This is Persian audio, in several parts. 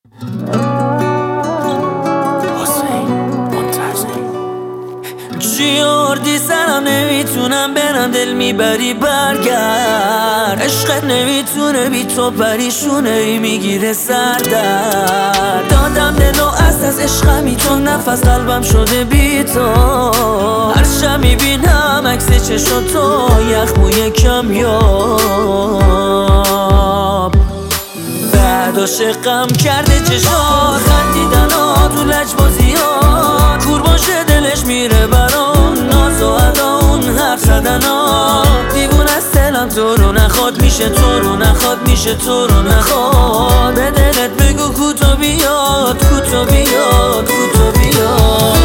جیاردی سرم نمیتونم برم، دل میبری برگرد. عشقت نمیتونه بی تو پریشونه ای میگیره سردرد. دادم دل و از عشقمی تو، نفس قلبم شده بی تو. هر شب میبینم عکس چشم تو، یخ موی کمیاب. بعد عاشقم کرده چشات، خندیدن ها تو لجبازیات. کور باشه دلش میره برام، ناز و ادا اون حرف زدن ها. دیوون از دلم تو رو نخواد، میشه تو رو نخواد، میشه تو رو نخواد. به دلت بگو کوتو بیاد، کوتو بیاد، کوتو بیاد.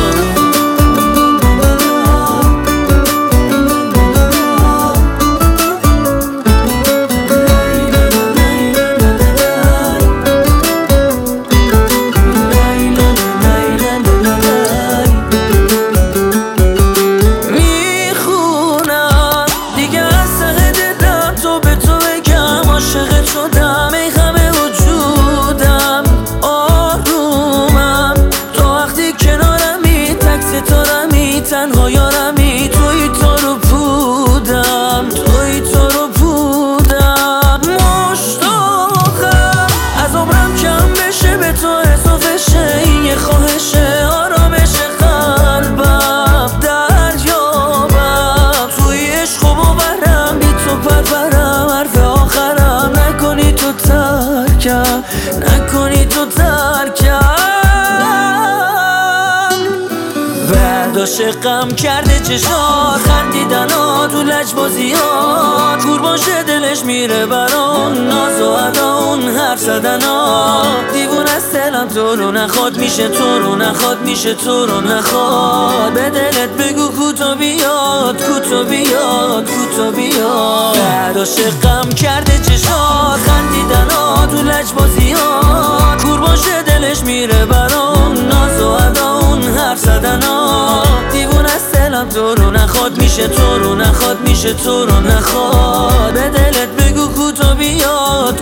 تنها یارمی توی تو رو بودم، توی تو رو بودم. مشتاقم از عمرم کم بشه، به تو اضافه شه. این یه خواهشه، آرامش قلبم دریابم. توی عشق و باورم، بی تو پرورم. حرف آخرم نکنی تو ترکم، نکنی تو ترکم. بعد عاشقم کرده چشات، خندیدن ها تو لجبازیات. کور باشه دلش میره برام، ناز و ادا اون حرف زدن ها. دیوون از دلم تو رو نخواد، میشه تو رو نخواد، میشه تو رو نخواد. به دلت بگو کوتو بیاد، کوتو بیاد، کوتو بیاد. بعد عاشقم کرده چشات، خندیدن ها تو لجبازیات. کور باشه دلش میره برام، ناز و ادا اون حرف زدن ها. دیوون از دلم تو رو نخواد، میشه تو رو نخواد، میشه تو رو نخواد. به دلت بگو کوتو بیاد،